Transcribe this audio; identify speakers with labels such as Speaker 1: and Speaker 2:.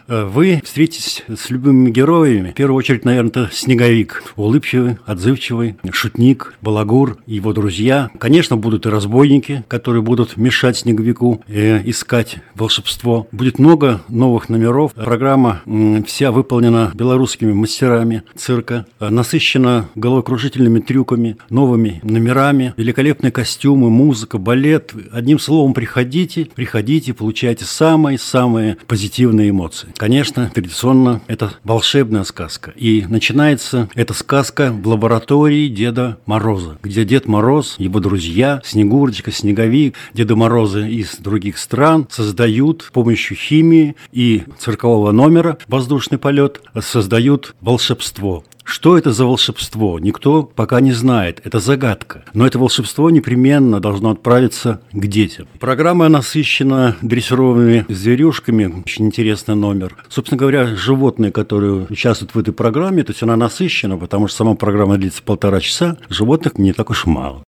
Speaker 1: вы встретитесь с любыми героями. В первую очередь, наверное, это Снеговик. Улыбчивый, отзывчивый, шутник, балагур, его друзья. Конечно, будут и разбойники, которые будут мешать Снеговику искать волшебство. Будет много новых номеров. Программа вся выполнена белорусскими мастерами цирка, насыщена головокружительными трюками, новыми номерами, великолепные костюмы, музыка, балет. Одним словом, приходите, получайте самые-самые позитивные эмоции. Конечно, традиционно это волшебная сказка. И начинается эта сказка в лаборатории Деда Мороза, где Дед Мороз, его друзья, Снегурочка, Снеговик, Деда Морозы из других стран создают с помощью химии и циркового номера «Воздушный полет» создают волшебство. Что это за волшебство? Никто пока не знает. Это загадка. Но это волшебство непременно должно отправиться к детям. Программа насыщена дрессированными зверюшками. Очень интересный номер. Собственно говоря, животные, которые участвуют в этой программе, то есть она насыщена, потому что сама программа длится 1,5 часа. Животных не так уж мало.